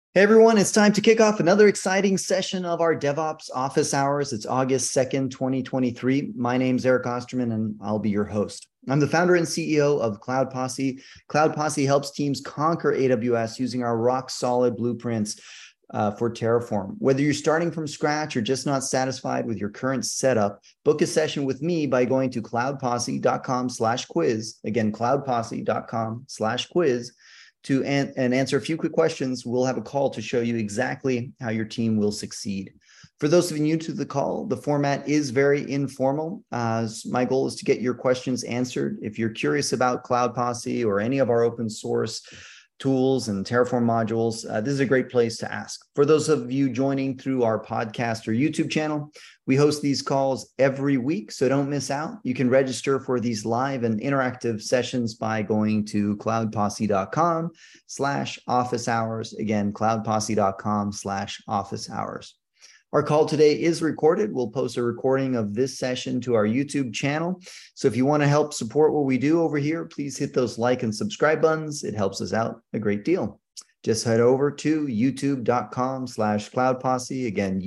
Hey everyone, it's time to kick off another exciting session of our DevOps office hours. It's August 2nd, 2023. My name's Eric Osterman and I'll be your host. I'm the founder and CEO of Cloud Posse. Cloud Posse helps teams conquer AWS using our rock solid blueprints for Terraform. Whether you're starting from scratch or just not satisfied with your current setup, book a session with me by going to cloudposse.com/quiz. Again, cloudposse.com/quiz. And answer a few quick questions. We'll have a call to show you exactly how your team will succeed. For those of you new to the call, the format is very informal. My goal is to get your questions answered. If you're curious about Cloud Posse or any of our open source tools and Terraform modules, this is a great place to ask. For those of you joining through our podcast or YouTube channel, we host these calls every week, so don't miss out. You can register for these live and interactive sessions by going to cloudposse.com/office hours. Again, cloudposse.com/office hours. Our call today is recorded. We'll post a recording of this session to our YouTube channel. So if you want to help support what we do over here, please hit those like and subscribe buttons. It helps us out a great deal. Just head over to youtube.com/cloudposse. Again,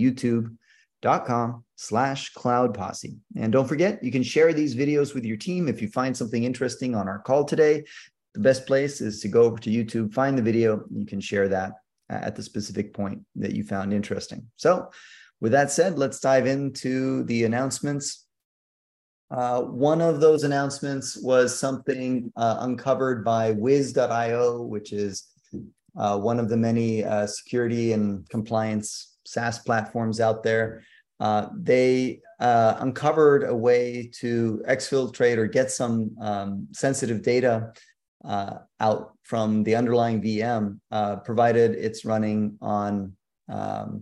youtube.com/cloudposse. And don't forget, you can share these videos with your team if you find something interesting on our call today. The best place is to go over to YouTube, find the video, and you can share that at the specific point that you found interesting. So with that said, let's dive into the announcements. One of those announcements was something uncovered by Wiz.io, which is one of the many security and compliance SaaS platforms out there. They uncovered a way to exfiltrate or get some sensitive data out from the underlying VM, provided it's running on, the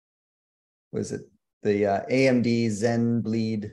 AMD ZenBleed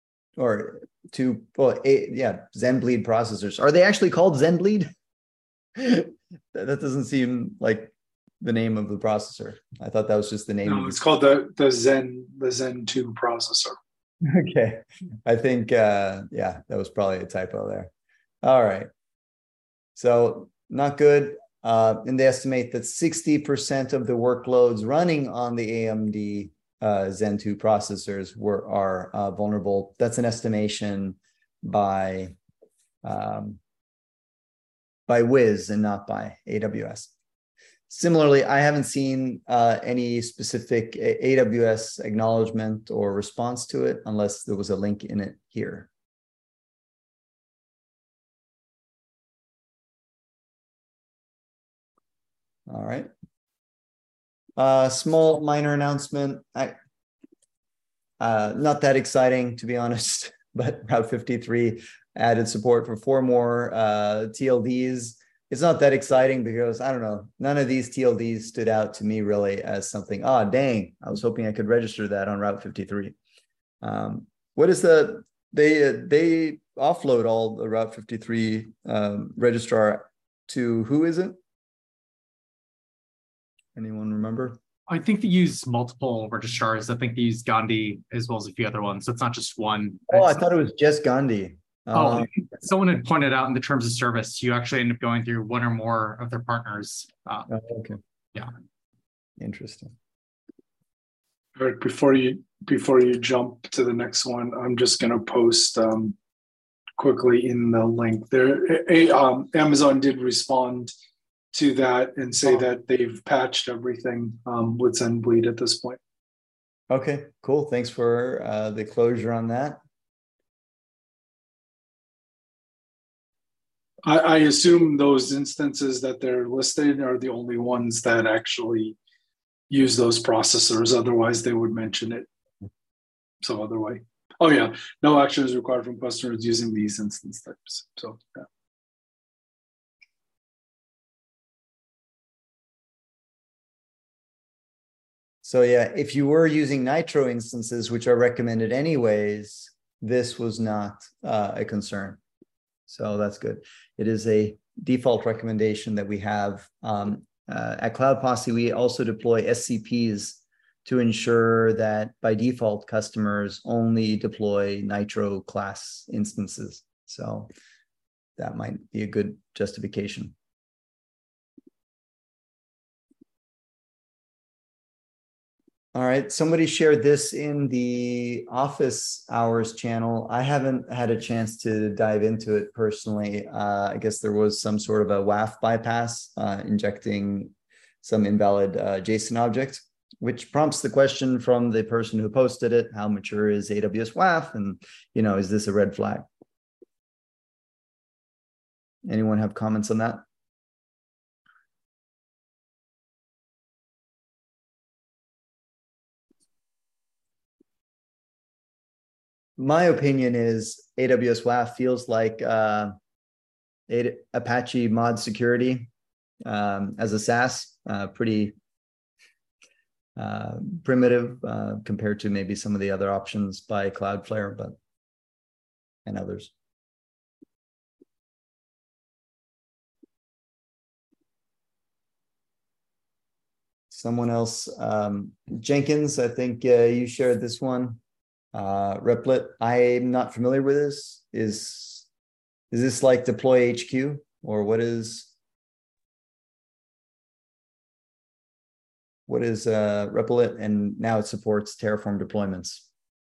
ZenBleed processors. Are they actually called ZenBleed? That doesn't seem like the name of the processor. I thought that was just the name. No, it's called the Zen 2 processor. Okay. I think, that was probably a typo there. All right. So not good. And they estimate that 60% of the workloads running on the AMD Zen 2 processors are vulnerable. That's an estimation by Wiz and not by AWS. Similarly, I haven't seen any specific AWS acknowledgement or response to it unless there was a link in it here. All right. Small minor announcement. Not that exciting, to be honest, but Route 53 added support for 4 more TLDs. It's not that exciting because, I don't know, none of these TLDs stood out to me really as something, dang, I was hoping I could register that on Route 53. What is they offload all the Route 53 registrar to who is it? Anyone remember? I think they use multiple registrars. I think they use Gandhi as well as a few other ones. So it's not just one. Oh, I thought it was just Gandhi. Someone had pointed out in the terms of service, you actually end up going through one or more of their partners. Okay. Yeah. Interesting. Eric, before you jump to the next one, I'm just going to post quickly in the link there. Amazon did respond to that and say that they've patched everything with ZenBleed at this point. Okay, cool. Thanks for the closure on that. I assume those instances that they're listed are the only ones that actually use those processors. Otherwise, they would mention it some other way. Oh yeah, no action is required from customers using these instance types. So yeah. So yeah, if you were using Nitro instances, which are recommended anyways, this was not a concern. So that's good. It is a default recommendation that we have. At Cloud Posse, we also deploy SCPs to ensure that by default, customers only deploy Nitro class instances. So that might be a good justification. All right. Somebody shared this in the office hours channel. I haven't had a chance to dive into it personally. I guess there was some sort of a WAF bypass, injecting some invalid JSON object, which prompts the question from the person who posted it: how mature is AWS WAF? And, is this a red flag? Anyone have comments on that? My opinion is AWS WAF feels like Apache mod security as a SaaS, pretty primitive compared to maybe some of the other options by Cloudflare, and others. Someone else, Jenkins, I think you shared this one. Replit, I'm not familiar with this. Is this like Deploy HQ, or what is Replit? And now it supports Terraform deployments.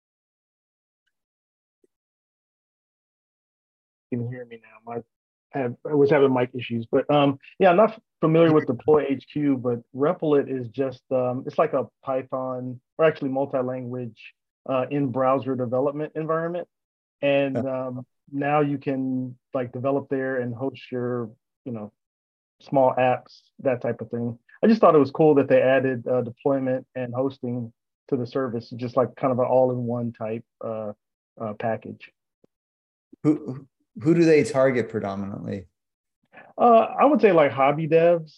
You can hear me now. I was having mic issues, but yeah, I'm not familiar with Deploy HQ, but Replit is just it's like a Python, or actually multi-language in browser development environment. And now you can like develop there and host your, small apps, that type of thing. I just thought it was cool that they added deployment and hosting to the service, just like kind of an all-in-one type package. Who do they target predominantly? I would say like hobby devs,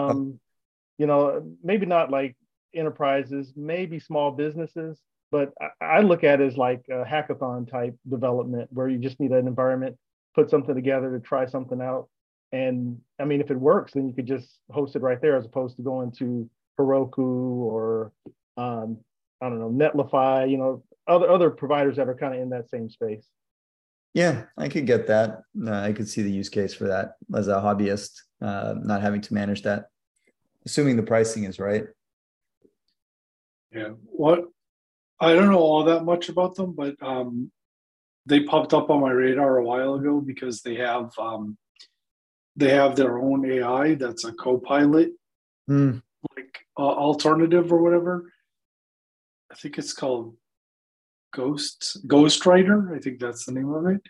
maybe not like enterprises, maybe small businesses. But I look at it as like a hackathon type development where you just need an environment, put something together to try something out. And I mean, if it works, then you could just host it right there as opposed to going to Heroku or, I don't know, Netlify, other providers that are kind of in that same space. Yeah, I could get that. I could see the use case for that as a hobbyist, not having to manage that, assuming the pricing is right. Yeah. I don't know all that much about them, but they popped up on my radar a while ago because they have their own AI that's a co-pilot, like alternative or whatever. I think it's called Ghostwriter. I think that's the name of it.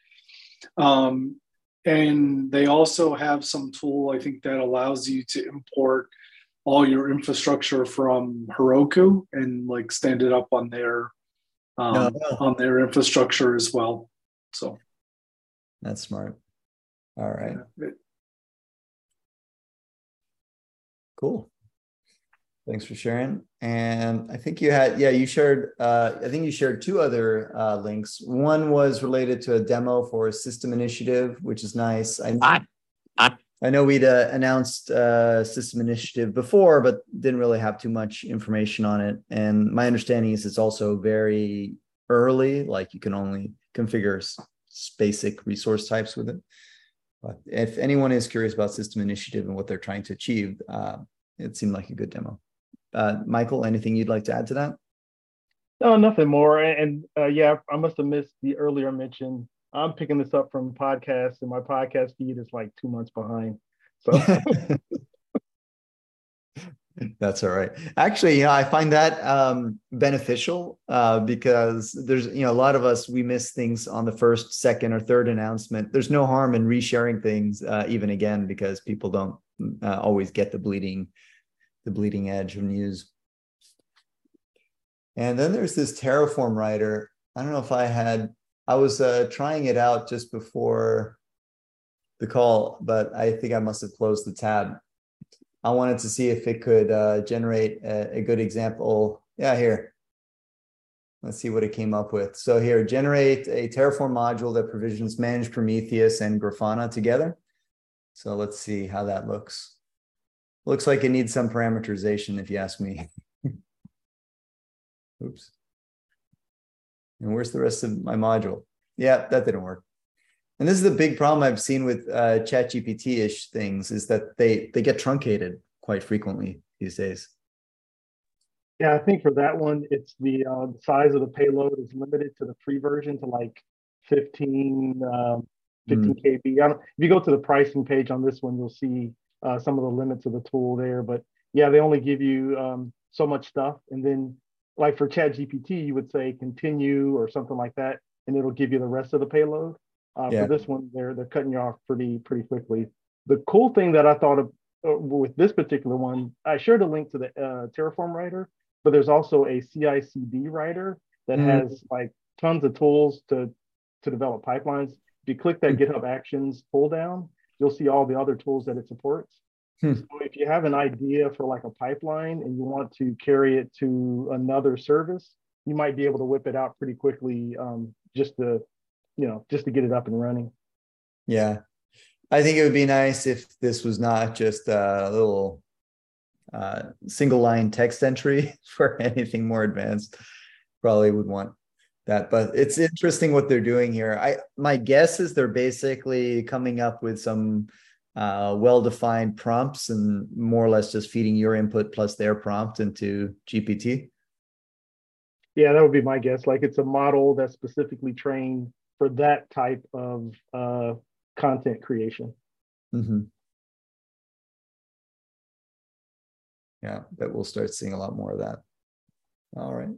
And they also have some tool, I think, that allows you to import all your infrastructure from Heroku and like stand it up on their infrastructure as well. So that's smart. All right. Yeah. Cool. Thanks for sharing. And I think you shared, I think you shared two other links. One was related to a demo for a system initiative, which is nice. I know we'd announced System Initiative before, but didn't really have too much information on it. And my understanding is it's also very early, like you can only configure basic resource types with it. But if anyone is curious about System Initiative and what they're trying to achieve, it seemed like a good demo. Michael, anything you'd like to add to that? No, nothing more. And yeah, I must have missed the earlier mention. I'm picking this up from podcasts, and my podcast feed is like 2 months behind. So that's all right. Actually, I find that beneficial because there's, a lot of us, we miss things on the first, second, or third announcement. There's no harm in resharing things even again, because people don't always get the bleeding edge of news. And then there's this Terraform writer. I don't know if I was trying it out just before the call, but I think I must have closed the tab. I wanted to see if it could generate a good example. Yeah, here. Let's see what it came up with. So here, generate a Terraform module that provisions managed Prometheus and Grafana together. So let's see how that looks. Looks like it needs some parameterization, if you ask me. Oops. And where's the rest of my module? Yeah, that didn't work. And this is the big problem I've seen with ChatGPT-ish things, is that they get truncated quite frequently these days. Yeah, I think for that one, it's the size of the payload is limited to the free version to like 15, 15 Mm, KB. If you go to the pricing page on this one, you'll see some of the limits of the tool there. But yeah, they only give you so much stuff. And then like for ChatGPT, you would say continue or something like that, and it'll give you the rest of the payload. For yeah. this one, they're cutting you off pretty quickly. The cool thing that I thought of with this particular one, I shared a link to the Terraform writer, but there's also a CI/CD writer that Mm, has like tons of tools to develop pipelines. If you click that mm, GitHub Actions pull down, you'll see all the other tools that it supports. So mm. if you have an idea for like a pipeline and you want to carry it to another service, you might be able to whip it out pretty quickly, just to get it up and running. Yeah. I think it would be nice if this was not just a little single line text entry for anything more advanced. Probably would want that, but it's interesting what they're doing here. My guess is they're basically coming up with some well-defined prompts and more or less just feeding your input plus their prompt into GPT. Yeah, that would be my guess. Like it's a model that's specifically trained for that type of content creation. Mm-hmm. Yeah, but we'll start seeing a lot more of that. All right.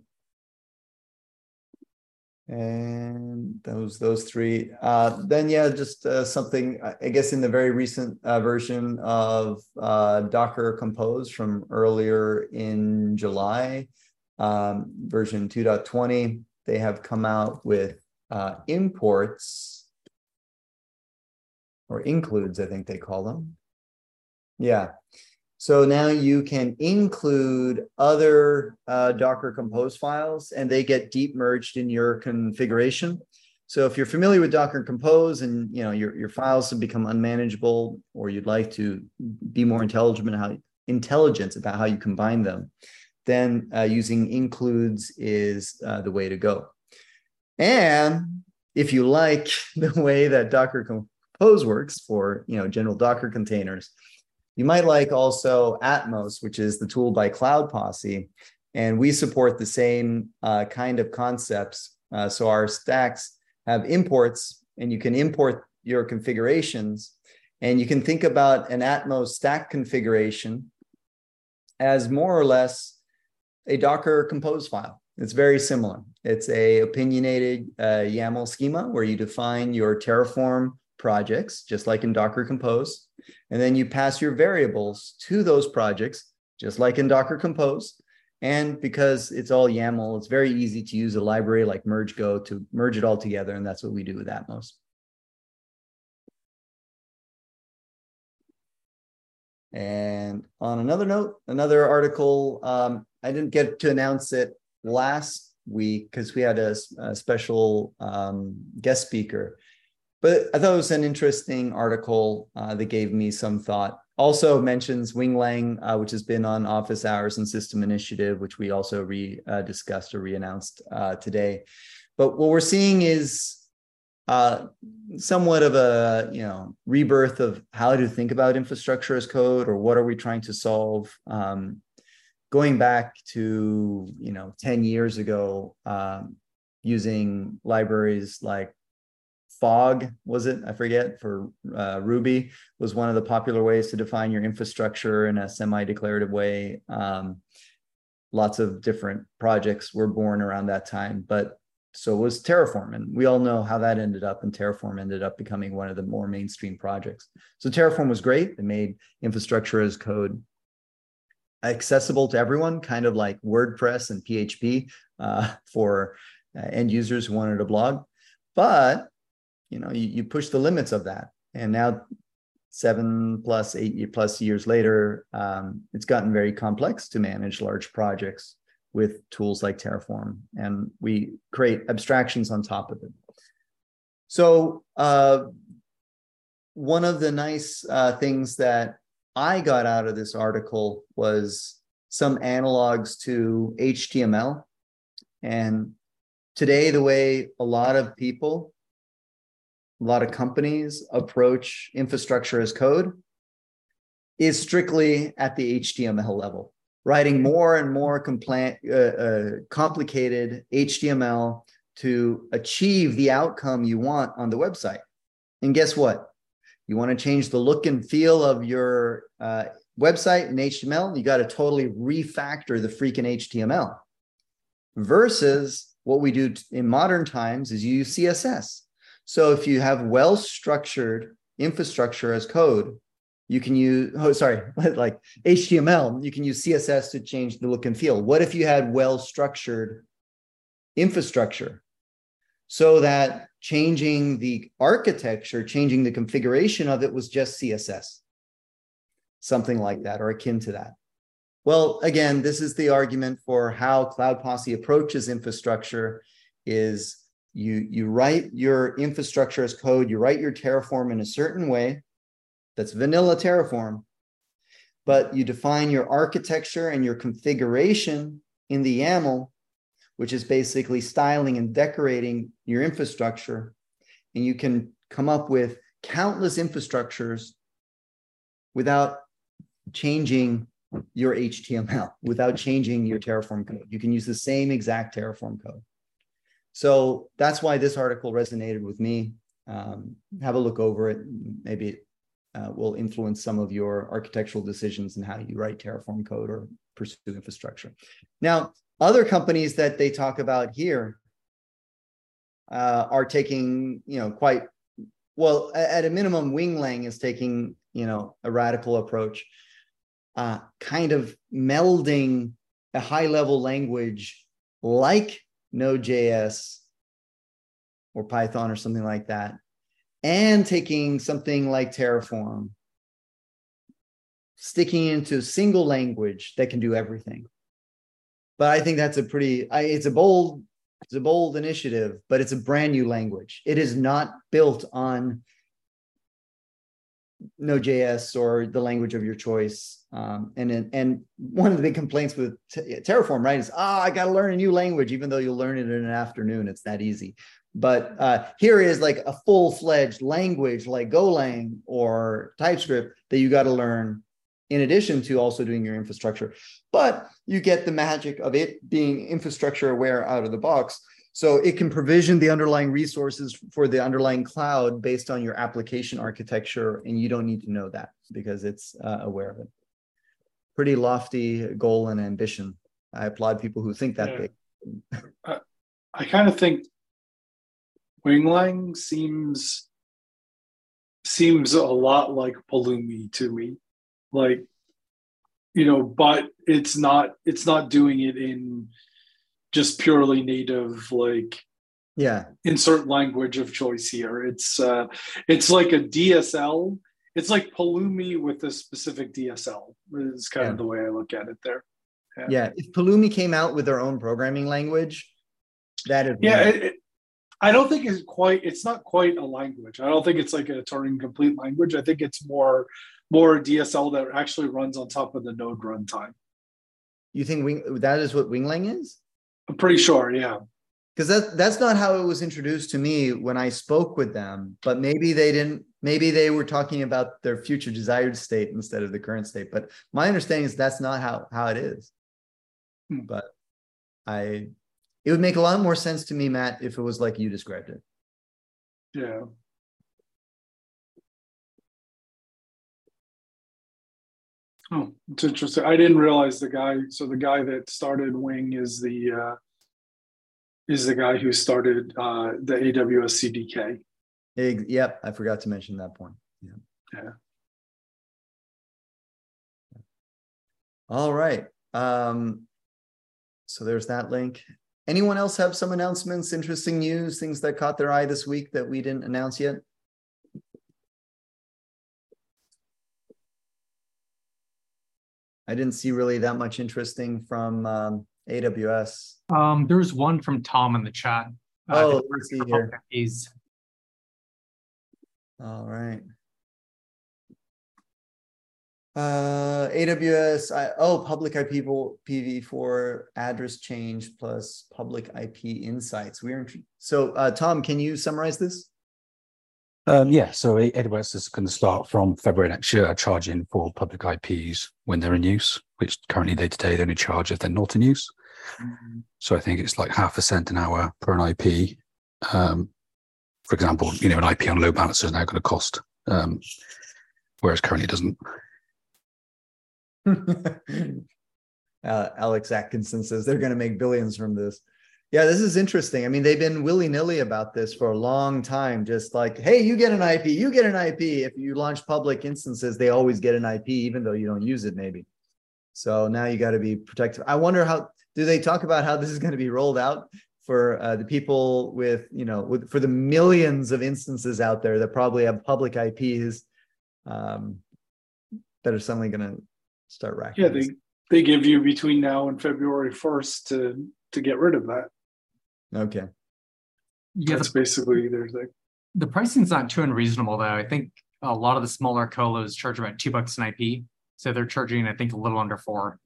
And those three. Then yeah, just something I guess in the very recent version of Docker Compose from earlier in July, version 2.20, they have come out with imports or includes, I think they call them. Yeah. So now you can include other Docker Compose files and they get deep merged in your configuration. So if you're familiar with Docker Compose and your files have become unmanageable or you'd like to be more intelligent about how you combine them, then using includes is the way to go. And if you like the way that Docker Compose works for general Docker containers, you might like also Atmos, which is the tool by Cloud Posse. And we support the same kind of concepts. So our stacks have imports, and you can import your configurations. And you can think about an Atmos stack configuration as more or less a Docker Compose file. It's very similar. It's a opinionated YAML schema where you define your Terraform projects, just like in Docker Compose. And then you pass your variables to those projects, just like in Docker Compose. And because it's all YAML, it's very easy to use a library like MergeGo to merge it all together. And that's what we do with Atmos. And on another note, another article, I didn't get to announce it last week because we had a special guest speaker. But I thought it was an interesting article that gave me some thought. Also mentions Winglang, which has been on Office Hours and System Initiative, which we also discussed or re-announced today. But what we're seeing is somewhat of a rebirth of how to think about infrastructure as code, or what are we trying to solve. Going back to 10 years ago, using libraries like Fog, was it? I forget, for Ruby was one of the popular ways to define your infrastructure in a semi-declarative way. Lots of different projects were born around that time, but so was Terraform. And we all know how that ended up, and Terraform ended up becoming one of the more mainstream projects. So Terraform was great. It made infrastructure as code accessible to everyone, kind of like WordPress and PHP for end users who wanted a blog. But you push the limits of that. And now 8+ years later, it's gotten very complex to manage large projects with tools like Terraform. And we create abstractions on top of it. So one of the nice things that I got out of this article was some analogs to HTML. And today, the way a lot of companies approach infrastructure as code is strictly at the HTML level. writing more and more complicated HTML to achieve the outcome you want on the website. And guess what? You want to change the look and feel of your website in HTML, you got to totally refactor the freaking HTML. Versus what we do in modern times is you use CSS. So if you have well-structured infrastructure as code, you can use, like HTML, you can use CSS to change the look and feel. What if you had well-structured infrastructure so that changing the architecture, changing the configuration of it was just CSS? Something like that or akin to that. Well, again, this is the argument for how Cloud Posse approaches infrastructure is you write your infrastructure as code, you write your Terraform in a certain way, that's vanilla Terraform, but you define your architecture and your configuration in the YAML, which is basically styling and decorating your infrastructure. And you can come up with countless infrastructures without changing your HTML, without changing your Terraform code. You can use the same exact Terraform code. So that's why this article resonated with me. Have a look over it. Maybe it will influence some of your architectural decisions and how you write Terraform code or pursue infrastructure. Now, other companies that they talk about here are taking, quite well, at a minimum, Winglang is taking, a radical approach, kind of melding a high-level language like Node.js or Python or something like that, and taking something like Terraform, sticking into a single language that can do everything. But I think that's it's a bold initiative, but it's a brand new language. It is not built on Node.js or the language of your choice. And one of the big complaints with Terraform, right, is, I got to learn a new language, even though you'll learn it in an afternoon. It's that easy. But here is like a full-fledged language like Golang or TypeScript that you got to learn in addition to also doing your infrastructure. But you get the magic of it being infrastructure aware out of the box. So it can provision the underlying resources for the underlying cloud based on your application architecture, and you don't need to know that because it's aware of it. Pretty lofty goal and ambition. I applaud people who think that big. I kind of think Winglang seems a lot like Pulumi to me. Like, but it's not doing it in just purely native, like, insert language of choice here. It's like a DSL. It's like Pulumi with a specific DSL is kind of the way I look at it there. Yeah. If Pulumi came out with their own programming language, that is I don't think it's not quite a language. I don't think it's like a Turing complete language. I think it's more DSL that actually runs on top of the Node runtime. You think that is what Winglang is? I'm pretty sure, yeah. Because that's not how it was introduced to me when I spoke with them. But maybe they didn't. Maybe they were talking about their future desired state instead of the current state. But my understanding is that's not how it is. But it would make a lot more sense to me, Matt, if it was like you described it. Yeah. Oh, it's interesting. I didn't realize the guy that started Wing is the guy who started the AWS CDK. Yep, I forgot to mention that point. Yeah. All right. So there's that link. Anyone else have some announcements, interesting news, things that caught their eye this week that we didn't announce yet? I didn't see really that much interesting from AWS. There was one from Tom in the chat. Let's see here. He's all right. AWS, public IPv4 address change plus public IP insights. So Tom, can you summarize this? So AWS is going to start from February next year charging for public IPs when they're in use which currently day-to-day they only charge if they're not in use. Mm-hmm. So I think it's like half a cent an hour per an IP. For example, an IP on load balancer is now going to cost, whereas currently it doesn't. Alex Atkinson says they're going to make billions from this. Yeah, this is interesting. I mean, they've been willy-nilly about this for a long time. Just like, hey, you get an IP, you get an IP. If you launch public instances, they always get an IP, even though you don't use it, maybe. So now you got to be protective. I wonder do they talk about how this is going to be rolled out for the people with for the millions of instances out there that probably have public IPs that are suddenly going to start racking? Yeah, they give you between now and February 1st to get rid of that. Okay. Yeah, that's basically their thing. The pricing's not too unreasonable, though. I think a lot of the smaller colos charge about $2 an IP, so they're charging, I think, a little under $4.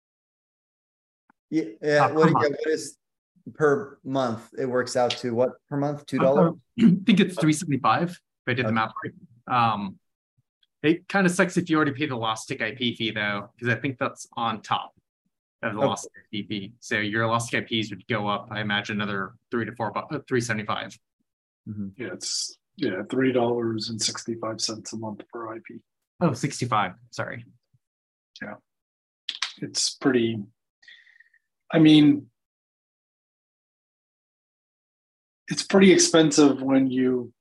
Yeah. What is per month? It works out to what per month? $2? I think it's $3.75 if I did the math right. It kind of sucks if you already pay the Elastic IP fee, though, because I think that's on top of the Elastic IP fee. So your Elastic IPs would go up, I imagine, another $3 to $4, $3.75. Mm-hmm. Yeah, it's $3.65 a month per IP. Oh, 65. Sorry. Yeah, it's pretty. I mean, it's pretty expensive when you.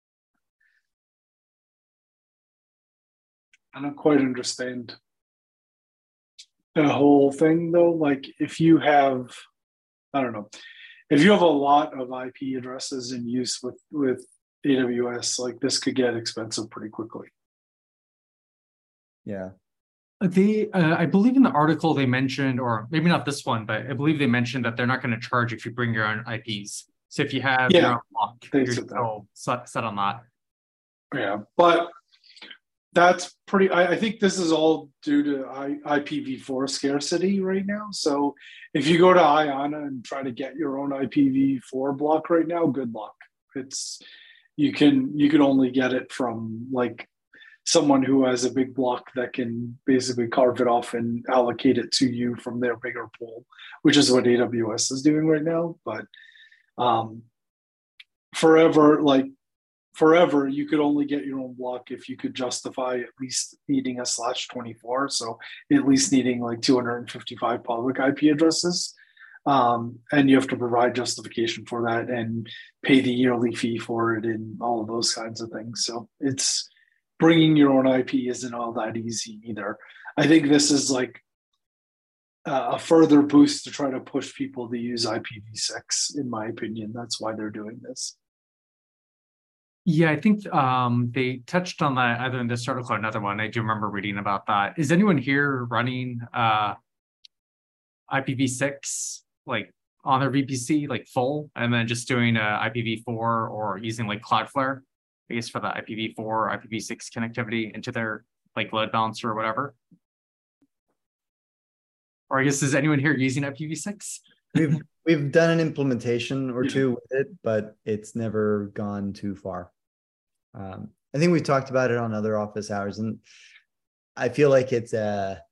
I don't quite understand the whole thing, though. Like, if you have, I don't know, if you have a lot of IP addresses in use with AWS, like this could get expensive pretty quickly. Yeah. I believe in the article they mentioned, or maybe not this one, but I believe they mentioned that they're not going to charge if you bring your own IPs. So if you have your own block, you're still set on that. Yeah, but that's pretty. I think this is all due to IPv4 scarcity right now. So if you go to IANA and try to get your own IPv4 block right now, good luck. You can only get it from like someone who has a big block that can basically carve it off and allocate it to you from their bigger pool, which is what AWS is doing right now. But forever, you could only get your own block if you could justify at least needing a /24. So at least needing like 255 public IP addresses. And you have to provide justification for that and pay the yearly fee for it and all of those kinds of things. So it's bringing your own IP isn't all that easy either. I think this is like a further boost to try to push people to use IPv6, in my opinion. That's why they're doing this. Yeah, I think they touched on that either in this article or another one. I do remember reading about that. Is anyone here running IPv6 like on their VPC, like full, and then just doing IPv4 or using like Cloudflare, I guess, for the IPv4 or IPv6 connectivity into their like load balancer or whatever? Or I guess, is anyone here using IPv6? We've done an implementation or two with it, but it's never gone too far. I think we talked about it on other office hours, and I feel like it's a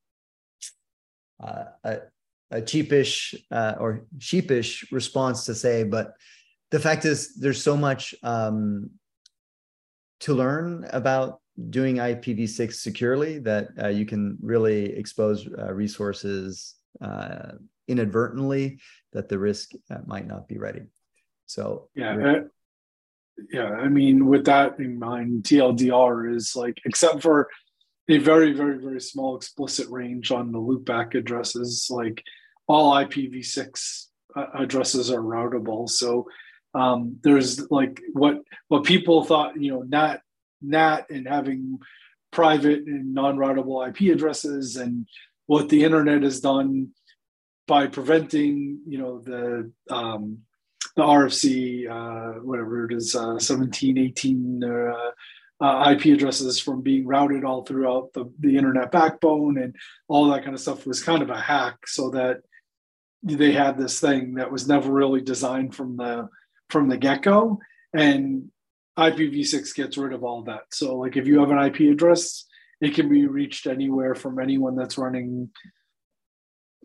cheapish or sheepish response to say, but the fact is there's so much to learn about doing IPv6 securely that you can really expose resources inadvertently, that the risk might not be ready. So I mean, with that in mind, TLDR is like, except for a very, very, very small explicit range on the loopback addresses, like all IPv6 addresses are routable. So there's like what people thought, NAT and having private and non-routable IP addresses, and what the internet has done by preventing, the RFC, whatever it is, 17, 18 IP addresses from being routed all throughout the internet backbone, and all that kind of stuff was kind of a hack, so that they had this thing that was never really designed from the get-go, and IPv6 gets rid of all that. So like if you have an IP address, it can be reached anywhere from anyone that's running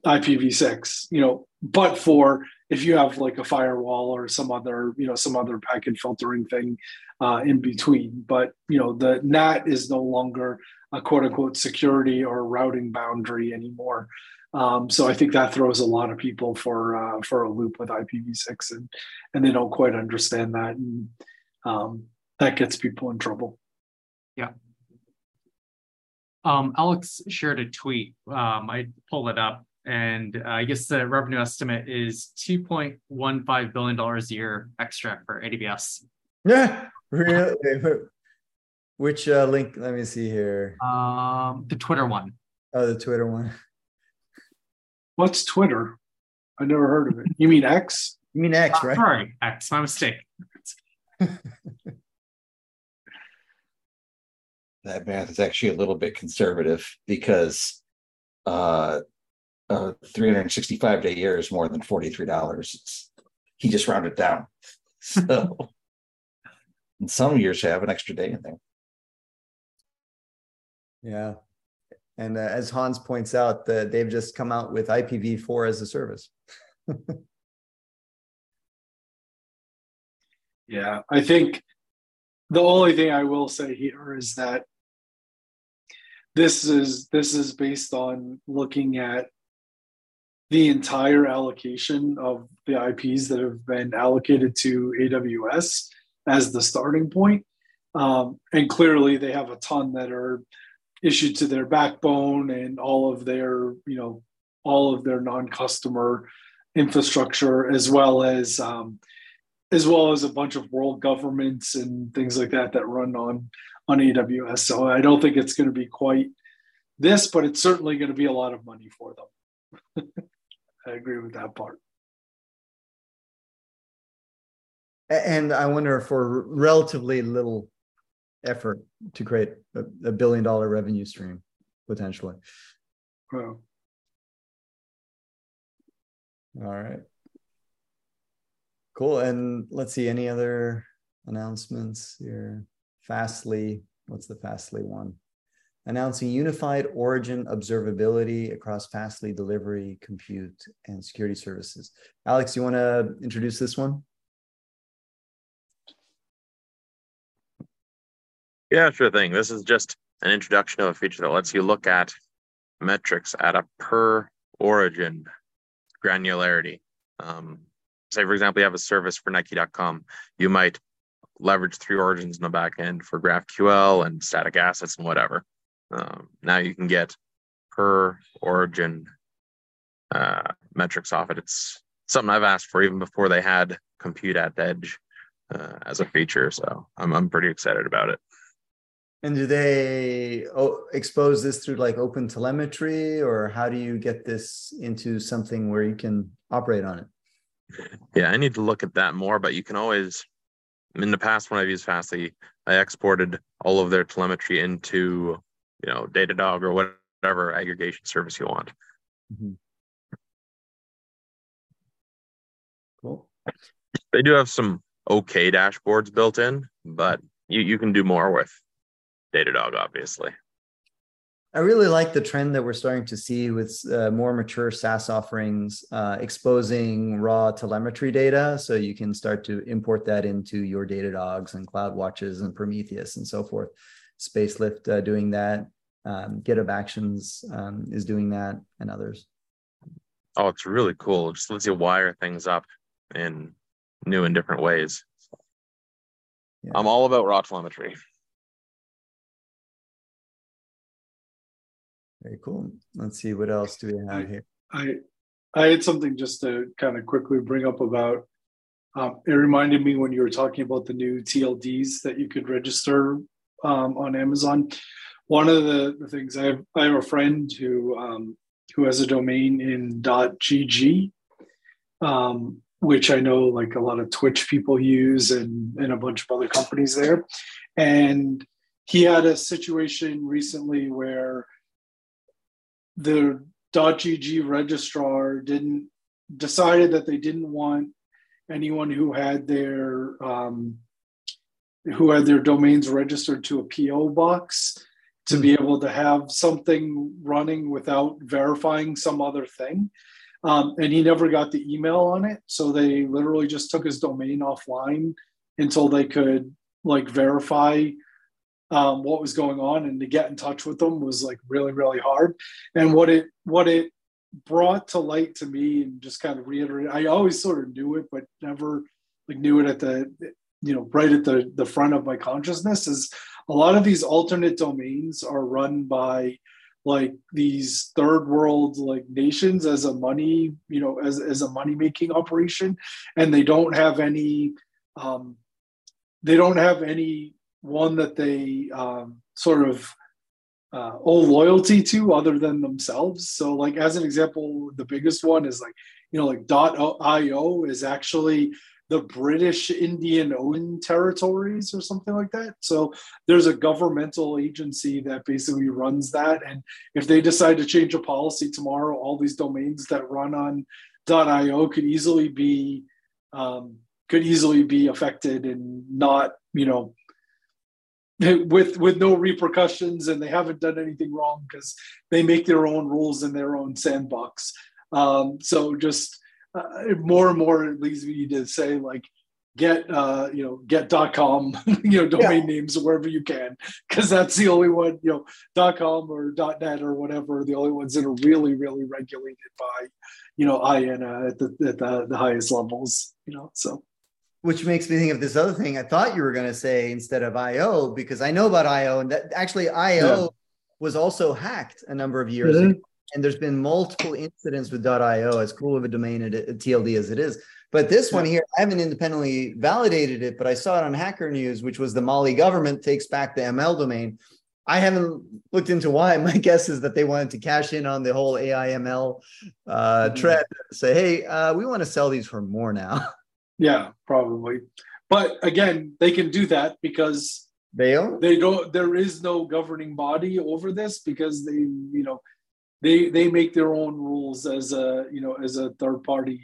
IPv6, but for if you have like a firewall or some other packet filtering thing in between. But the NAT is no longer a quote unquote security or routing boundary anymore. So I think that throws a lot of people for a loop with IPv6, and they don't quite understand that, and that gets people in trouble. Yeah. Alex shared a tweet. I pulled it up, and I guess the revenue estimate is $2.15 billion a year extra for AWS. Yeah, really? Which link? Let me see here. The Twitter one. Oh, the Twitter one. What's Twitter? I never heard of it. You mean X? You mean X, right? Sorry, X. My mistake. That math is actually a little bit conservative because 365-day year is more than $43. He just rounded down. So, and some years have an extra day in there. Yeah. And as Hans points out, they've just come out with IPv4 as a service. Yeah, I think the only thing I will say here is that this is based on looking at the entire allocation of the IPs that have been allocated to AWS as the starting point. And clearly they have a ton that are issued to their backbone and all of their non-customer infrastructure, as well as a bunch of world governments and things like that run on AWS. So I don't think it's going to be quite this, but it's certainly going to be a lot of money for them. I agree with that part. And I wonder, for relatively little effort, to create a $1 billion revenue stream, potentially. Wow. All right. Cool. And let's see, any other announcements here? Fastly, what's the Fastly one? Announcing unified origin observability across Fastly delivery, compute, and security services. Alex, you want to introduce this one? Yeah, sure thing. This is just an introduction of a feature that lets you look at metrics at a per origin granularity. Say, for example, you have a service for Nike.com. You might leverage 3 origins in the back end for GraphQL and static assets and whatever. Now you can get per origin metrics off it. It's something I've asked for even before they had compute at edge as a feature. So I'm pretty excited about it. And do they expose this through like open telemetry, or how do you get this into something where you can operate on it? Yeah, I need to look at that more, but you can always, in the past when I've used Fastly, I exported all of their telemetry into, Datadog or whatever aggregation service you want. Mm-hmm. Cool. They do have some okay dashboards built in, but you can do more with Datadog, obviously. I really like the trend that we're starting to see with more mature SaaS offerings exposing raw telemetry data, so you can start to import that into your Datadogs and CloudWatches and Prometheus and so forth. Spacelift doing that, GitHub Actions is doing that, and others. Oh, it's really cool. It just lets you wire things up in new and different ways. Yeah. I'm all about raw telemetry. Very cool. Let's see, what else do we have here? I had something just to kind of quickly bring up about, it reminded me when you were talking about the new TLDs that you could register on Amazon. One of the things, I have a friend who has a domain in .gg, which I know like a lot of Twitch people use and a bunch of other companies there. And he had a situation recently where the .gg registrar decided that they didn't want anyone who had their domains registered to a PO box, to be able to have something running without verifying some other thing. And he never got the email on it. So they literally just took his domain offline until they could like verify what was going on, and to get in touch with them was like really, really hard. And what it brought to light to me, and just kind of reiterate, I always sort of knew it, but never like knew it at the, right at the front of my consciousness, is a lot of these alternate domains are run by like these third world like nations as a money, as a money making operation. And they don't have any one that they sort of owe loyalty to other than themselves. So like, as an example, the biggest one is like, like .io is actually the British Indian owned territories or something like that. So there's a governmental agency that basically runs that. And if they decide to change a policy tomorrow, all these domains that run on .io could easily be affected, and not, with no repercussions, and they haven't done anything wrong because they make their own rules in their own sandbox. So just more and more it leads me to say like get .com domain names wherever you can, because that's the only one, .com or .net or whatever, the only ones that are really, really regulated by IANA at the highest levels, so. Which makes me think of this other thing I thought you were going to say instead of IO, because I know about IO, and that actually IO was also hacked a number of years ago. And there's been multiple incidents with .io, as cool of a domain at TLD as it is. But this one here, I haven't independently validated it, but I saw it on Hacker News, which was the Mali government takes back the ML domain. I haven't looked into why. My guess is that they wanted to cash in on the whole AI ML trend. Say, hey, we want to sell these for more now. Yeah, probably. But again, they can do that because they don't. There is no governing body over this, because they make their own rules as a third party,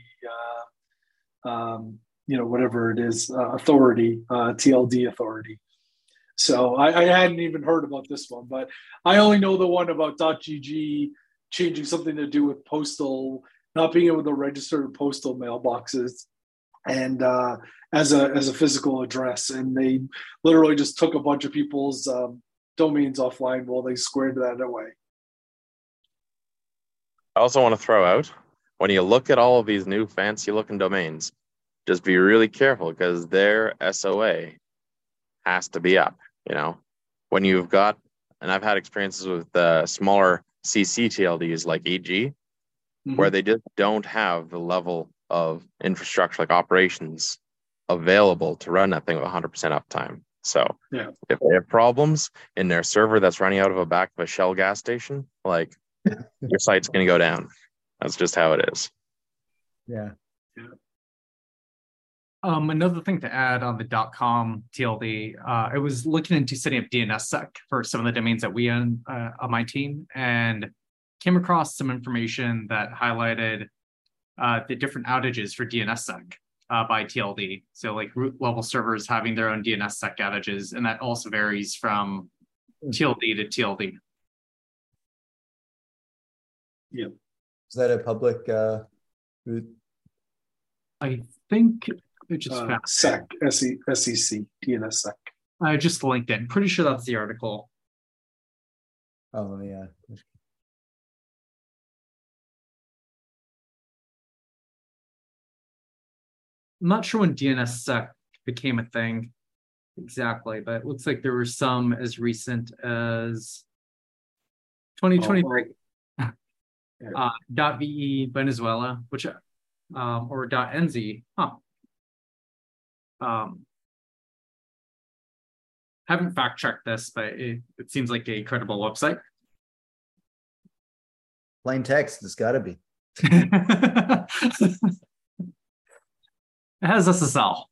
whatever it is, authority, TLD authority. So I hadn't even heard about this one, but I only know the one about .gg changing something to do with postal, not being able to register postal mailboxes, and as a physical address, and they literally just took a bunch of people's domains offline while they squared that away. I also want to throw out, when you look at all of these new fancy looking domains, just be really careful, because their SOA has to be up. When you've got, and I've had experiences with smaller CC-TLDs like EG, where they just don't have the level of infrastructure, like operations, available to run that thing with 100% uptime. So if they have problems in their server that's running out of the back of a Shell gas station, like your site's going to go down. That's just how it is. Yeah. Another thing to add on the .com TLD, I was looking into setting up DNSSEC for some of the domains that we own on my team, and came across some information that highlighted the different outages for DNSSEC by TLD. So like root level servers having their own DNSSEC outages, and that also varies from TLD to TLD. Yeah. Is that a public root? I think it just SEC, SEC, DNSSEC. I just linked it. I'm pretty sure that's the article. Oh yeah. I'm not sure when DNSSEC became a thing exactly, but it looks like there were some as recent as 2023. .ve Venezuela, which or .nz, haven't fact checked this, but it seems like a credible website. Plain text, it's got to be. It has SSL.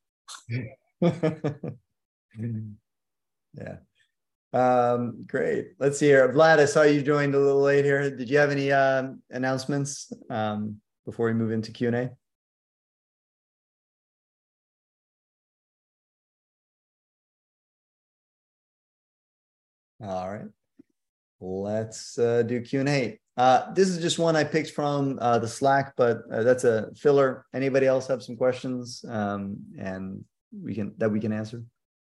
Yeah. Great. Let's see here. Vlad, I saw you joined a little late here. Did you have any announcements before we move into Q&A? All right. let's do Q&A. This is just one I picked from the Slack, but that's a filler. Anybody else have some questions and we can answer?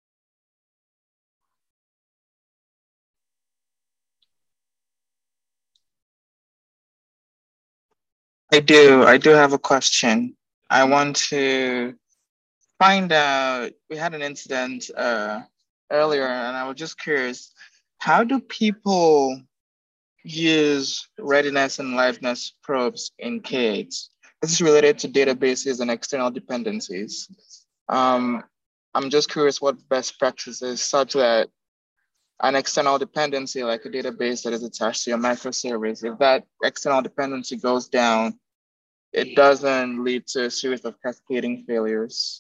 I do have a question. I want to find out, we had an incident earlier, and I was just curious, how do people use readiness and liveness probes in K8s? This is related to databases and external dependencies. I'm just curious what best practices such that an external dependency like a database that is attached to your microservice, if that external dependency goes down, it doesn't lead to a series of cascading failures.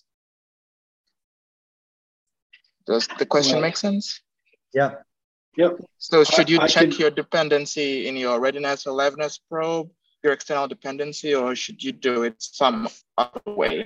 Does the question make sense? Yeah. Yep. So should you check your dependency in your readiness or liveness probe, your external dependency, or should you do it some other way?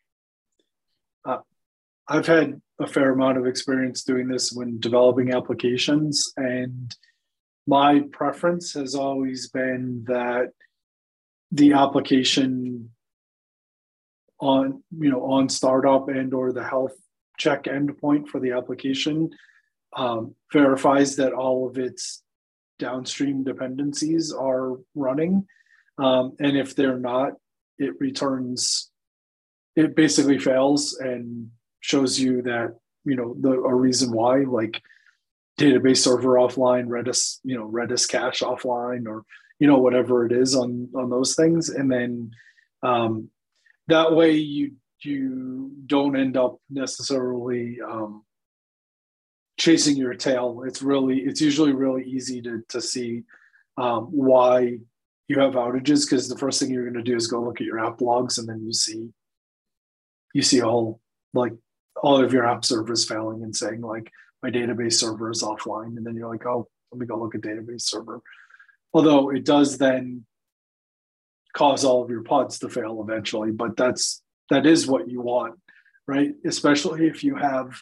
I've had a fair amount of experience doing this when developing applications, and my preference has always been that the application on startup and or the health check endpoint for the application verifies that all of its downstream dependencies are running. And if they're not, it basically fails and shows you that, a reason why, like database server offline, Redis cache offline, or, whatever it is on those things. And then that way you don't end up necessarily chasing your tail. It's usually really easy to see why you have outages, because the first thing you're going to do is go look at your app logs, and then you see all of your app servers failing and saying like, my database server is offline, and then you're like, oh, let me go look at database server. Although it does then cause all of your pods to fail eventually, but that is what you want, right? Especially if you have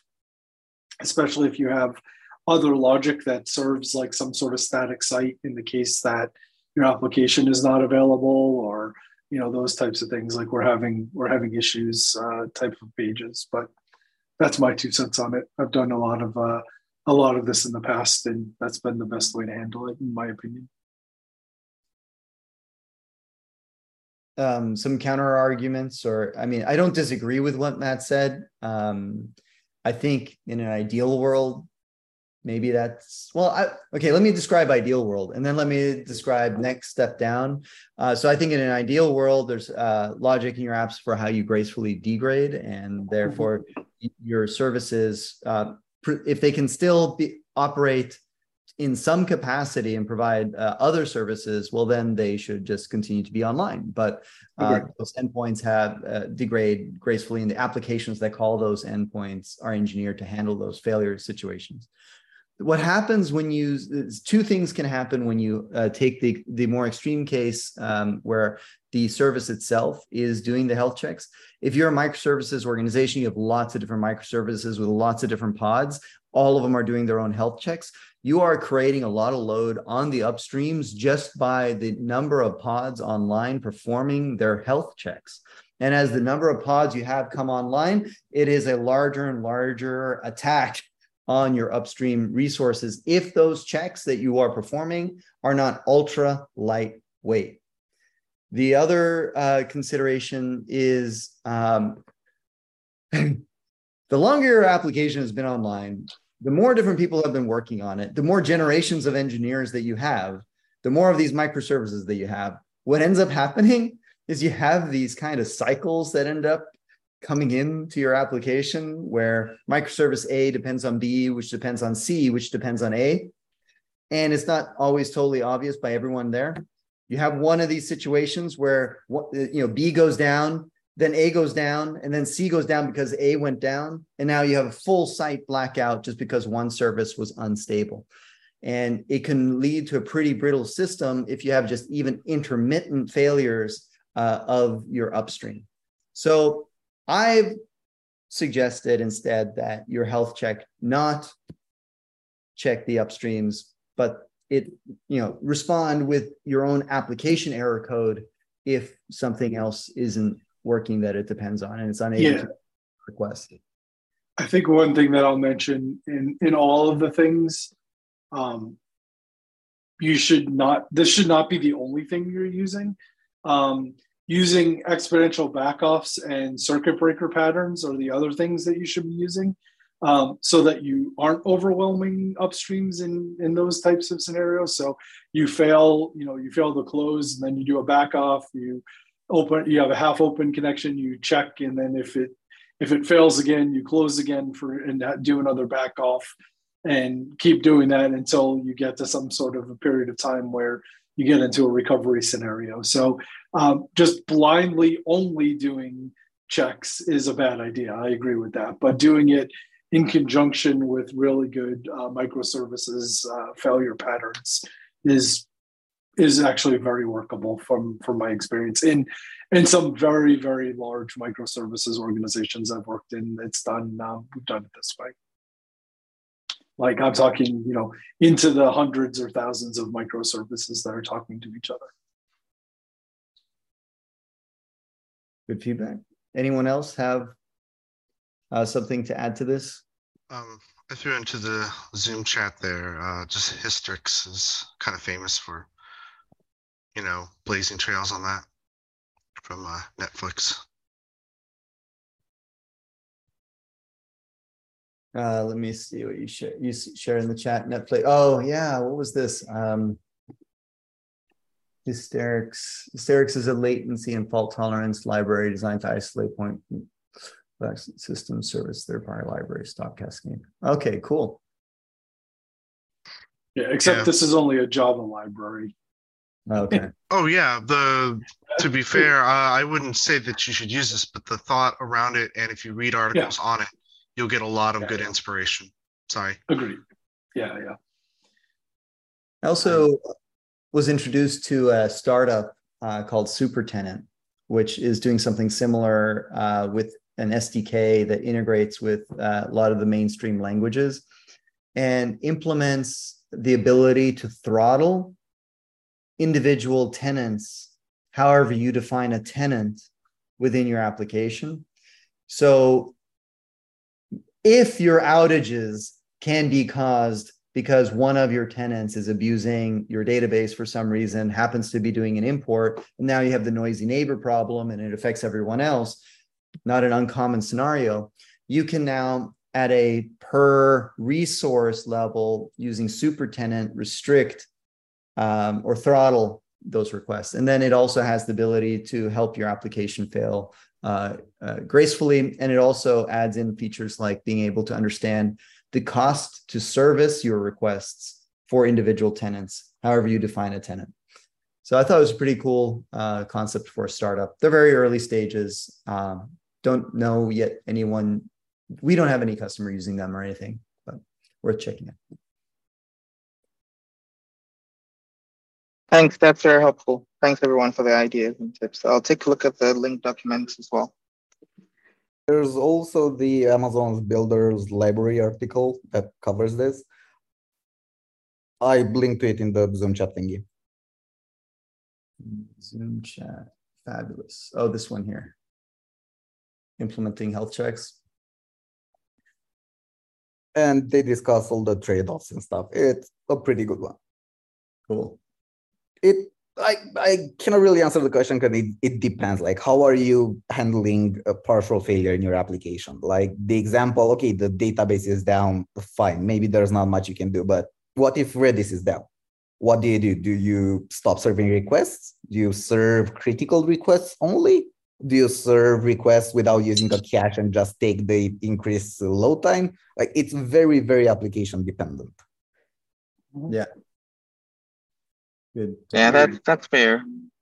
other logic that serves like some sort of static site in the case that your application is not available, or those types of things, like we're having issues type of pages. But that's my 2 cents on it. I've done a lot of this in the past, and that's been the best way to handle it, in my opinion. Some counter arguments, I don't disagree with what Matt said. I think in an ideal world, maybe that's, okay, let me describe ideal world, and then let me describe next step down. So I think in an ideal world, there's logic in your apps for how you gracefully degrade, and therefore your services, if they can still operate in some capacity and provide other services, well, then they should just continue to be online. But those endpoints have degrade gracefully, and the applications that call those endpoints are engineered to handle those failure situations. What happens when two things can happen when you take the more extreme case where the service itself is doing the health checks. If you're a microservices organization, you have lots of different microservices with lots of different pods. All of them are doing their own health checks. You are creating a lot of load on the upstreams just by the number of pods online performing their health checks. And as the number of pods you have come online, it is a larger and larger attack on your upstream resources if those checks that you are performing are not ultra lightweight. The other consideration is the longer your application has been online, the more different people have been working on it, the more generations of engineers that you have, the more of these microservices that you have. What ends up happening is you have these kind of cycles that end up coming into your application where microservice A depends on B, which depends on C, which depends on A. And it's not always totally obvious by everyone there. You have one of these situations where B goes down, then A goes down, and then C goes down because A went down. And now you have a full site blackout just because one service was unstable. And it can lead to a pretty brittle system if you have just even intermittent failures of your upstream. So I've suggested instead that your health check not check the upstreams, but it, respond with your own application error code if something else isn't working that it depends on and it's unable to request it. I think one thing that I'll mention in all of the things, this should not be the only thing you're using. Using exponential backoffs and circuit breaker patterns are the other things that you should be using, so that you aren't overwhelming upstreams in those types of scenarios. So you fail the close, and then you do a backoff, you have a half open connection, you check, and then if it fails again, you close again and do another backoff, and keep doing that until you get to some sort of a period of time where you get into a recovery scenario. So just blindly only doing checks is a bad idea. I agree with that. But doing it in conjunction with really good microservices failure patterns is actually very workable from my experience. In some very, very large microservices organizations I've worked in, we've done it this way. Like I'm talking, into the hundreds or thousands of microservices that are talking to each other. Good feedback. Anyone else have something to add to this? I threw into the Zoom chat there, just Hystrix is kind of famous for, blazing trails on that from Netflix. Let me see what you share. You share in the chat. Netflix. Oh yeah, what was this? Hystrix. Hystrix is a latency and fault tolerance library designed to isolate point system service third-party library stock cascade. Okay, cool. Yeah, except this is only a Java library. Okay. Oh yeah. To be fair, I wouldn't say that you should use this, but the thought around it, and if you read articles on it, you'll get a lot of good inspiration. Sorry. Agreed. Yeah. I also was introduced to a startup called Supertenant, which is doing something similar with an SDK that integrates with a lot of the mainstream languages and implements the ability to throttle individual tenants, however you define a tenant within your application. So if your outages can be caused because one of your tenants is abusing your database for some reason, happens to be doing an import, and now you have the noisy neighbor problem and it affects everyone else, not an uncommon scenario, you can now, at a per resource level, using Supertenant, restrict or throttle those requests. And then it also has the ability to help your application fail gracefully. And it also adds in features like being able to understand the cost to service your requests for individual tenants, however you define a tenant. So I thought it was a pretty cool concept for a startup. They're very early stages. Don't know yet anyone. We don't have any customer using them or anything, but worth checking out. Thanks, that's very helpful. Thanks everyone for the ideas and tips. I'll take a look at the linked documents as well. There's also the Amazon's Builders Library article that covers this. I linked to it in the Zoom chat thingy. Zoom chat, fabulous. Oh, this one here. Implementing health checks. And they discuss all the trade-offs and stuff. It's a pretty good one. Cool. I cannot really answer the question because it depends. Like, how are you handling a partial failure in your application? Like the example, okay, the database is down, fine. Maybe there's not much you can do, but what if Redis is down? What do you do? Do you stop serving requests? Do you serve critical requests only? Do you serve requests without using a cache and just take the increased load time? Like, it's very, very application dependent. Yeah. Good. Yeah, that's fair.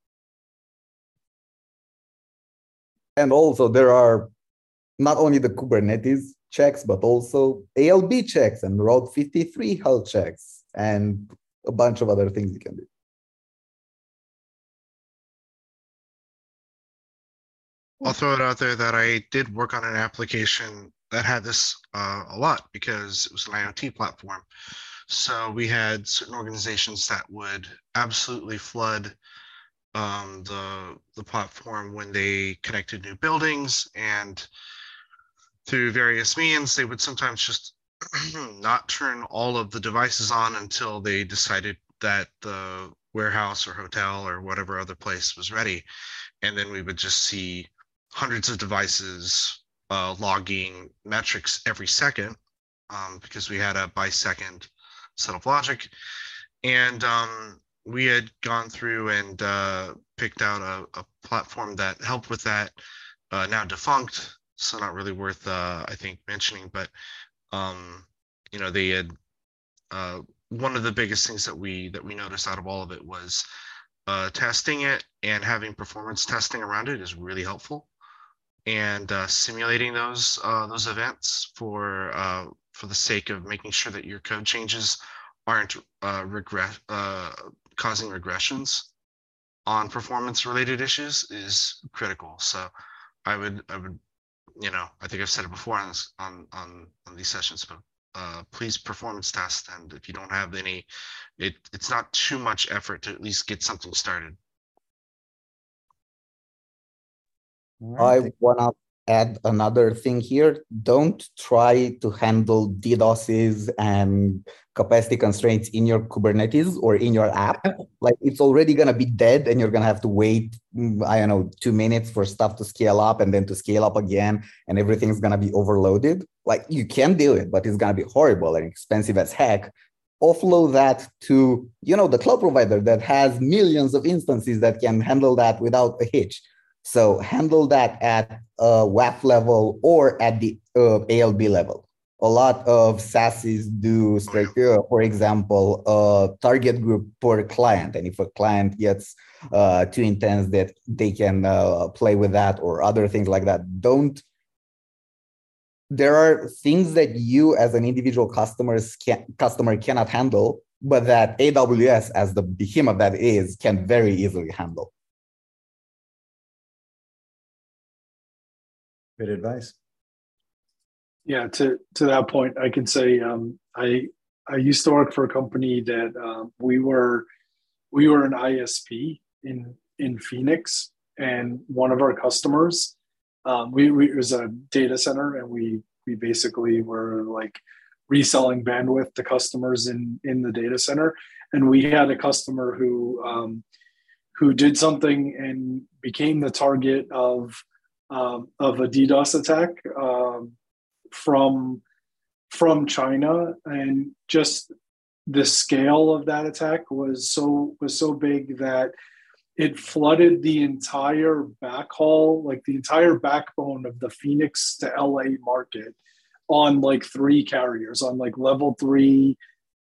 And also there are not only the Kubernetes checks, but also ALB checks and Route 53 health checks and a bunch of other things you can do. I'll throw it out there that I did work on an application that had this a lot because it was an IoT platform. So we had certain organizations that would absolutely flood the platform when they connected new buildings, and through various means, they would sometimes just not turn all of the devices on until they decided that the warehouse or hotel or whatever other place was ready. And then we would just see hundreds of devices logging metrics every second, because we had a by second set of logic. And we had gone through and picked out a platform that helped with that, now defunct, so not really worth I think mentioning, but you know, they had one of the biggest things that we noticed out of all of it was testing it, and having performance testing around it is really helpful, and simulating those events for the sake of making sure that your code changes aren't causing regressions on performance related issues is critical. So I would, you know, I think I've said it before on this, on these sessions, but please performance test. And if you don't have any, it's not too much effort to at least get something started. I want to add another thing here. Don't try to handle DDoSes and capacity constraints in your Kubernetes or in your app. Like, it's already going to be dead, and you're going to have to wait, I don't know, 2 minutes for stuff to scale up and then to scale up again, and everything's going to be overloaded. Like, you can do it, but it's going to be horrible and expensive as heck. Offload that to, you know, the cloud provider that has millions of instances that can handle that without a hitch. So handle that at WAF level or at the ALB level. A lot of SASes do, for example, a target group per client. And if a client gets too intense, that they can play with that, or other things like that. There are things that you as an individual customer cannot handle, but that AWS, as the behemoth that is, can very easily handle. Good advice. Yeah, to that point, I can say I used to work for a company that we were an ISP in Phoenix, and one of our customers, it was a data center, and we basically were like reselling bandwidth to customers in the data center, and we had a customer who did something and became the target of a DDoS attack from China, and just the scale of that attack was so big that it flooded the entire backhaul, like the entire backbone of the Phoenix to LA market, on like 3 carriers, on like level 3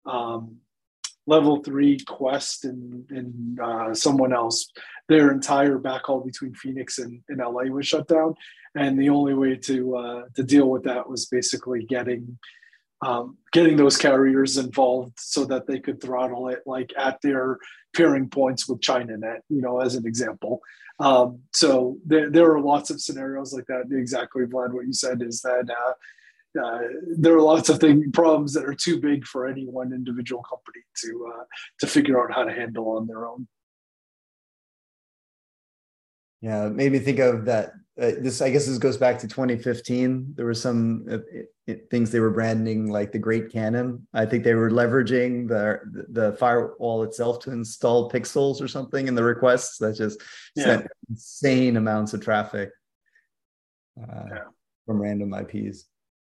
Quest and someone else. Their entire backhaul between Phoenix and LA was shut down, and the only way to deal with that was basically getting those carriers involved so that they could throttle it, like at their peering points with ChinaNet, you know, as an example. So there are lots of scenarios like that. Exactly, Vlad, what you said is that there are lots of problems that are too big for any one individual company to figure out how to handle on their own. Yeah, it made me think of that. I guess this goes back to 2015. There were some things they were branding like the Great Cannon. I think they were leveraging the firewall itself to install pixels or something in the requests that just sent insane amounts of traffic from random IPs.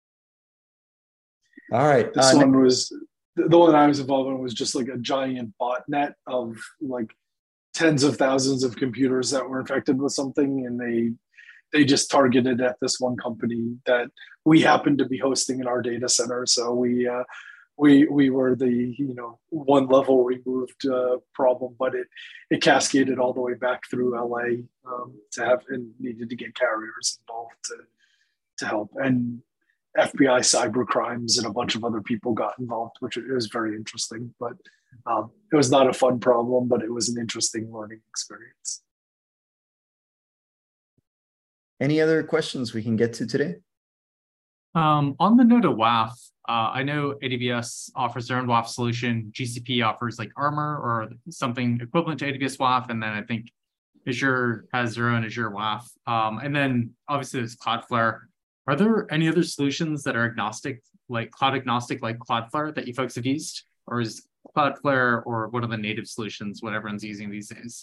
All right. This one was, the one I was involved in was just like a giant botnet of like tens of thousands of computers that were infected with something, and they just targeted at this one company that we happened to be hosting in our data center. So we were the, you know, one level removed problem, but it cascaded all the way back through LA and needed to get carriers involved to help. And FBI cyber crimes and a bunch of other people got involved, which it was very interesting. But it was not a fun problem, but it was an interesting learning experience. Any other questions we can get to today? On the note of WAF, I know AWS offers their own WAF solution. GCP offers like Armor or something equivalent to AWS WAF, and then I think Azure has their own Azure WAF. And then obviously there's Cloudflare. Are there any other solutions that are agnostic, like cloud agnostic, like Cloudflare, that you folks have used, or is Cloudflare or one of the native solutions what everyone's using these days?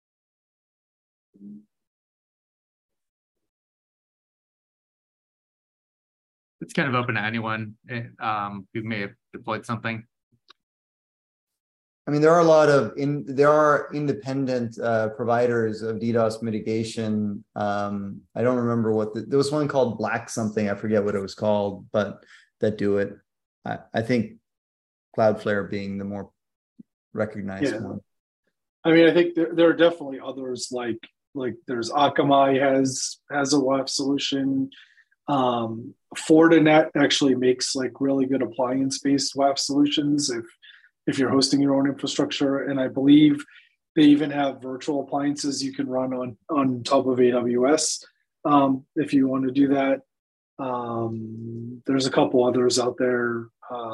It's kind of open to anyone who may have deployed something. I mean, there are independent providers of DDoS mitigation. I don't remember there was one called Black something. I forget what it was called, but that do it. I think Cloudflare being the more recognized one. I mean, I think there are definitely others like there's Akamai has a WAF solution. Fortinet actually makes like really good appliance-based WAF solutions if you're hosting your own infrastructure, and I believe they even have virtual appliances you can run on top of AWS if you want to do that. There's a couple others out there.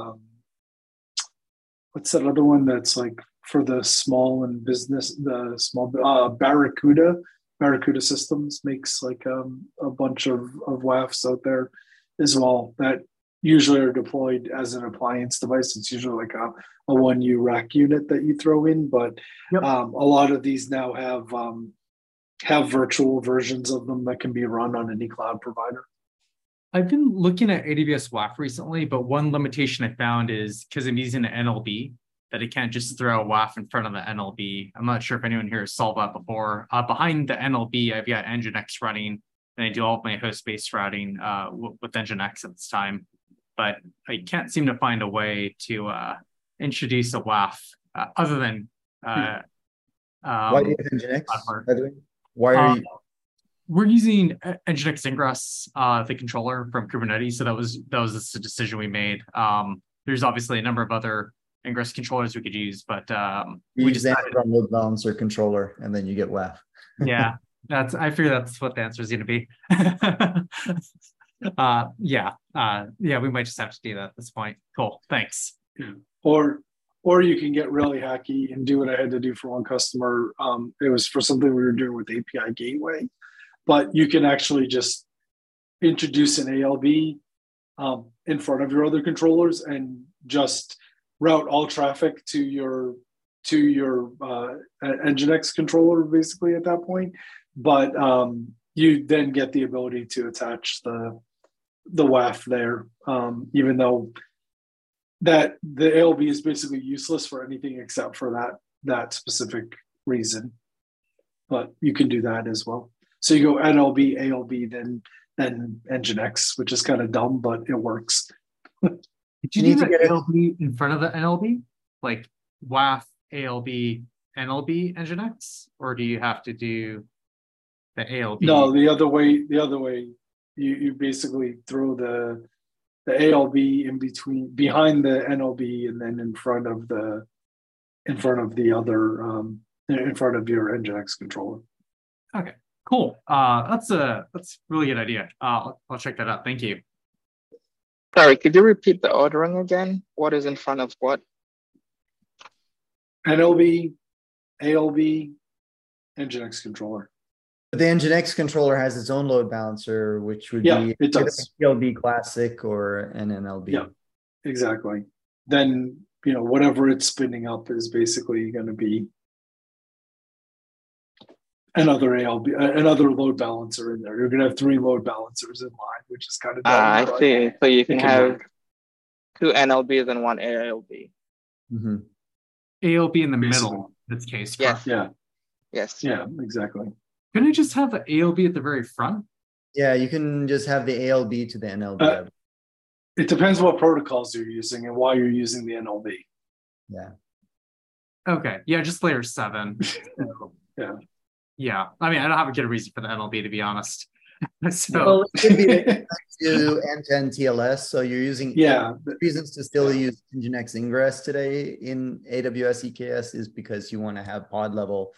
What's that other one that's like for the small and business? The small Barracuda. Barracuda Systems makes like a bunch of WAFs out there as well that usually are deployed as an appliance device. It's usually like a 1U rack unit that you throw in, but a lot of these now have virtual versions of them that can be run on any cloud provider. I've been looking at AWS WAF recently, but one limitation I found is because I'm using an NLB, that it can't just throw a WAF in front of the NLB. I'm not sure if anyone here has solved that before. Behind the NLB, I've got Nginx running, and I do all of my host-based routing with Nginx at this time. But I can't seem to find a way to introduce a WAF other than why do you have Nginx, by the way? Why are you? We're using Nginx Ingress, the controller from Kubernetes. So that was a decision we made. There's obviously a number of other Ingress controllers we could use, but we decided on load balancer controller, and then you get WAF. Yeah, I figure that's what the answer is going to be. We might just have to do that at this point. Cool, thanks. Or you can get really hacky and do what I had to do for one customer. It was for something we were doing with API Gateway, but you can actually just introduce an ALB in front of your other controllers and just route all traffic to your Nginx controller basically at that point. But you then get the ability to attach the WAF there, even though that the ALB is basically useless for anything except for that specific reason. But you can do that as well. So you go NLB, ALB, then Nginx, which is kind of dumb, but it works. Did you need to get ALB in front of the NLB? Like WAF, ALB, NLB, Nginx? Or do you have to do the ALB? No, the other way. You basically throw the ALB behind the NLB, and then in front of your Nginx controller. Okay, cool. That's a really good idea. I'll check that out. Thank you. Sorry, could you repeat the ordering again? What is in front of what? NLB, ALB, Nginx controller. But the Nginx controller has its own load balancer, which would be it does. PLB Classic or an NLB. Yeah, exactly. Then whatever it's spinning up is basically going to be another ALB, another load balancer in there. You're going to have 3 load balancers in line, which is kind of dumb. I see. So you can have 2 NLBs and 1 ALB. Mm-hmm. ALB in the middle in this case. Yes. Yeah. Yes. Yeah, exactly. Couldn't you just have the ALB at the very front? Yeah, you can just have the ALB to the NLB. It depends what protocols you're using and why you're using the NLB. Yeah. Okay. Yeah, just layer 7. Yeah. Yeah. I mean, I don't have a good reason for the NLB, to be honest. Well, it could be to end-to-end TLS. So you're using reasons to still use Nginx Ingress today in AWS EKS is because you want to have pod level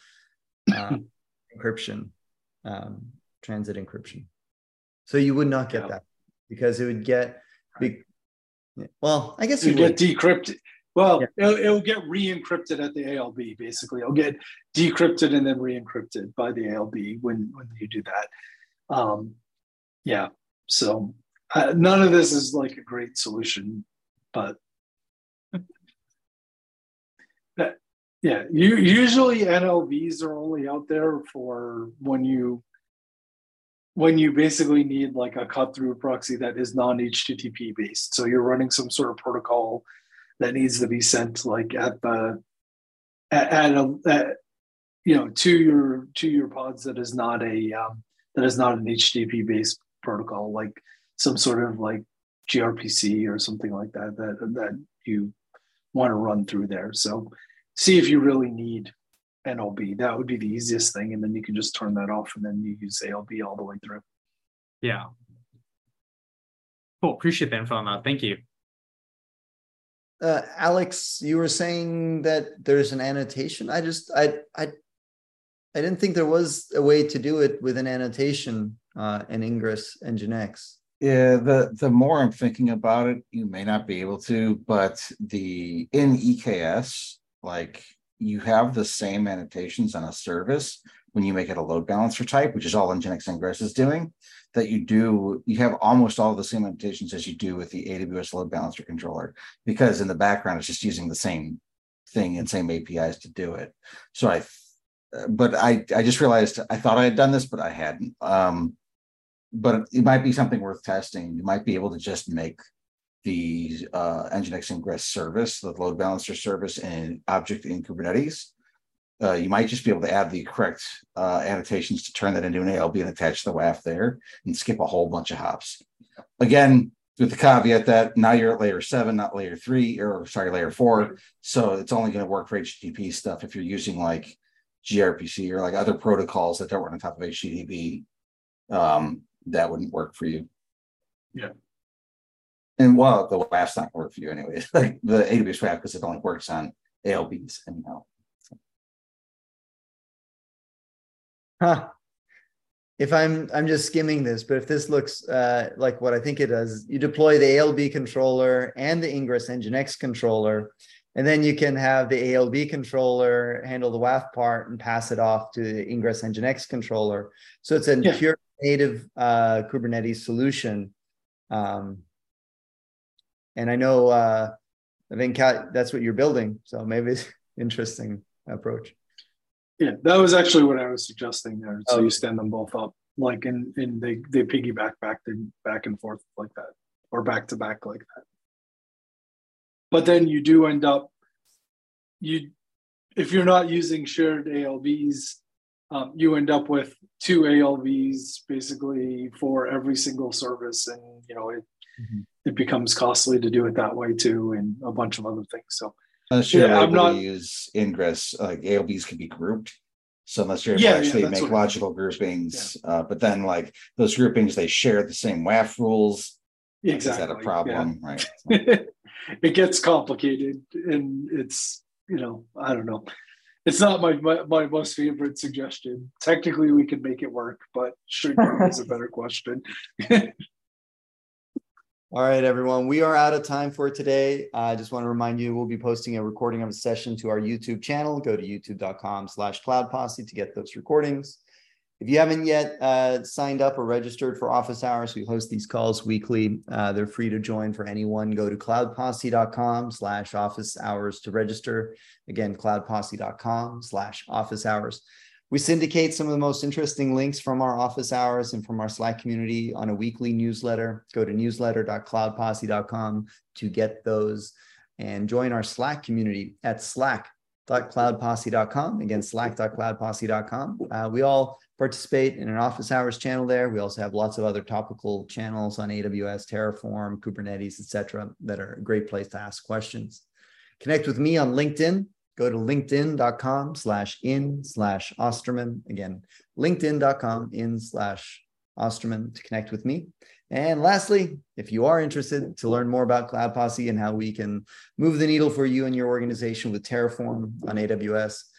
encryption, transit encryption. So you would not get that. because it would get well, I guess you you get would. decrypted. Well, Yeah. it'll get re-encrypted at the ALB. Basically, it'll get decrypted and then re-encrypted by the ALB when you do that. Yeah. So none of this is like a great solution, but yeah, usually NLVs are only out there for when you basically need like a cut-through proxy that is non-HTTP based. So you're running some sort of protocol that needs to be sent like at you know, to your pods that is not an HTTP based protocol, like some sort of like gRPC or something like that you want to run through there. So see if you really need NLB. That would be the easiest thing, and then you can just turn that off, and then you use ALB all the way through. Yeah. Cool. Appreciate the info on that. Thank you. Alex, you were saying that there's an annotation. I didn't think there was a way to do it with an annotation in Ingress Nginx. Yeah, the more I'm thinking about it, you may not be able to, but in EKS, like you have the same annotations on a service when you make it a load balancer type, which is all Nginx Ingress is doing, that you have almost all the same annotations as you do with the AWS load balancer controller, because in the background, it's just using the same thing and same APIs to do it. So I just realized I thought I had done this, but I hadn't. But it might be something worth testing. You might be able to just make the Nginx Ingress service, the load balancer service, an object in Kubernetes. You might just be able to add the correct annotations to turn that into an ALB and attach the WAF there and skip a whole bunch of hops. Again, with the caveat that now you're at layer 7, not layer 3, or sorry, layer 4. So it's only going to work for HTTP stuff. If you're using like gRPC or like other protocols that don't run on top of HTTP, that wouldn't work for you. Yeah. And well, the WAF's not going to work for you anyway. Like the AWS WAF, because it only works on ALBs anyhow. Huh. If I'm just skimming this, but if this looks like what I think it does, you deploy the ALB controller and the Ingress Nginx controller, and then you can have the ALB controller handle the WAF part and pass it off to the Ingress Nginx controller. So it's a pure native Kubernetes solution. And I know, I think that's what you're building. So maybe it's an interesting approach. Yeah, that was actually what I was suggesting there. So you stand them both up, like, and they piggyback back and forth like that, or back to back like that. But then you do end up, if you're not using shared ALBs, you end up with 2 ALVs basically for every single service, and it becomes costly to do it that way too, and a bunch of other things. So unless you're able to use Ingress, like ALBs can be grouped. So unless you're able to actually make logical groupings, but then like those groupings, they share the same WAF rules. Exactly. Is that a problem? Yeah. Right. So. It gets complicated, and it's, I don't know. It's not my most favorite suggestion. Technically, we could make it work, but should is a better question. All right, everyone. We are out of time for today. I just want to remind you, we'll be posting a recording of a session to our YouTube channel. Go to youtube.com/cloudposse to get those recordings. If you haven't yet signed up or registered for office hours, we host these calls weekly. They're free to join for anyone. Go to cloudposse.com/office hours to register. Again, cloudposse.com/office hours. We syndicate some of the most interesting links from our office hours and from our Slack community on a weekly newsletter. Go to newsletter.cloudposse.com to get those, and join our Slack community at slack.cloudposse.com. Again, slack.cloudposse.com. We all participate in an office hours channel there. We also have lots of other topical channels on AWS, Terraform, Kubernetes, etc., that are a great place to ask questions. Connect with me on LinkedIn. Go to linkedin.com/in/Osterman. Again, linkedin.com/Osterman to connect with me. And lastly, if you are interested to learn more about Cloud Posse and how we can move the needle for you and your organization with Terraform on AWS,